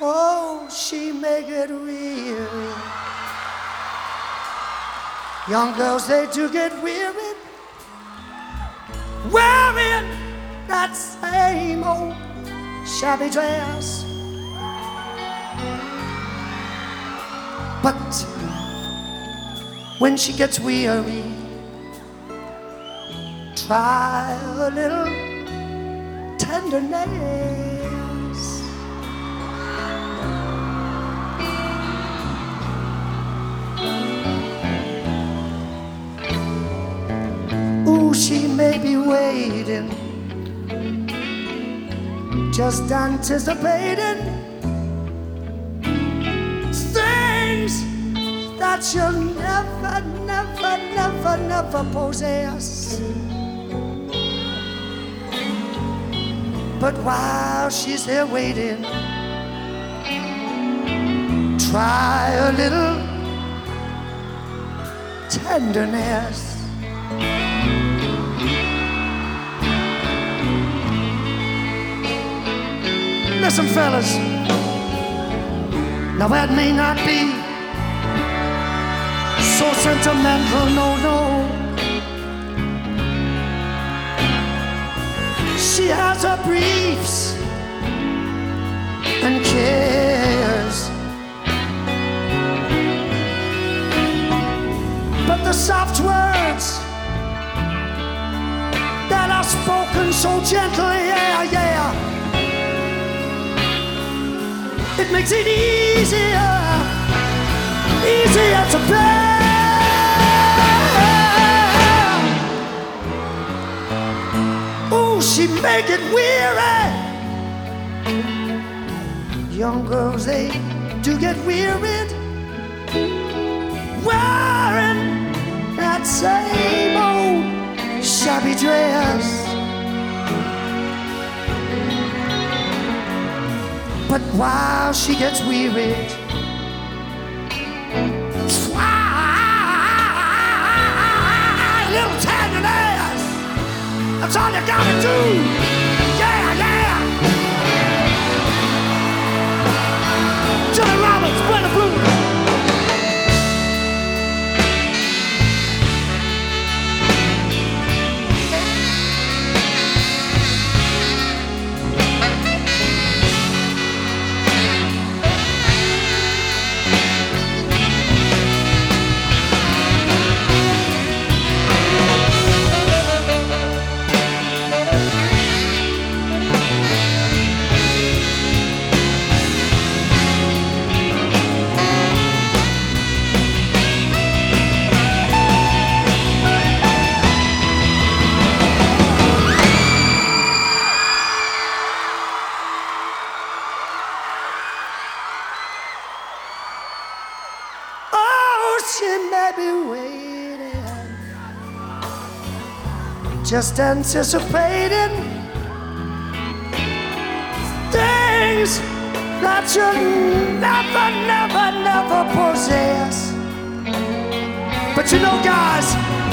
Oh, she make it weary. Young girls, they do get weary wearing that same old shabby dress. But when she gets weary, try a little tenderness. Ooh, she may be waiting, just anticipating things that you'll never, never, never, never possess. But while she's there waiting, try a little tenderness. Listen, fellas, now that may not be so sentimental, no, no. She has her briefs and cares, but the soft words that are spoken so gently, yeah, yeah, it makes it easier to bear. She make it weary. Young girls, they do get wearied wearing that same old shabby dress. But while she gets wearied, try a little tenderness. That's all you gotta do. Yeah, yeah. Johnny Roberts, Brenda Blue. She may be waiting, just anticipating things that you'll never, never, never possess. But you know, guys,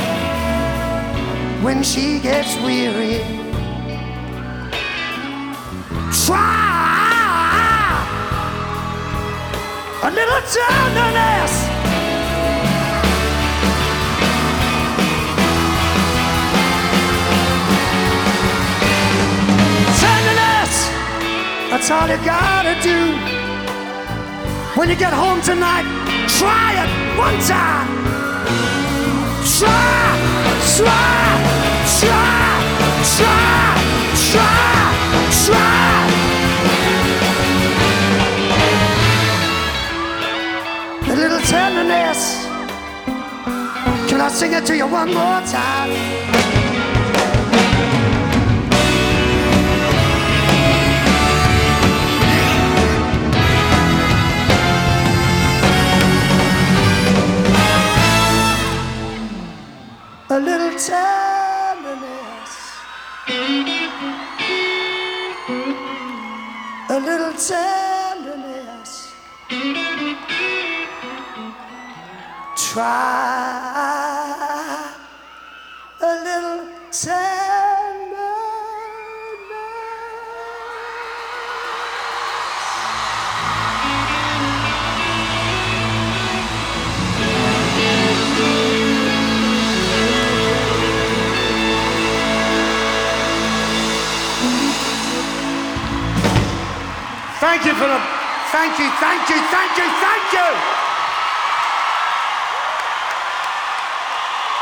when she gets weary, try a little tenderness. That's all you gotta do. When you get home tonight, try it one time. Try, try, try, try, try, try. A little tenderness. Can I sing it to you one more time? A little tenderness, a little tenderness. Try a little tenderness. Thank you for the... Thank you, thank you, thank you, thank you!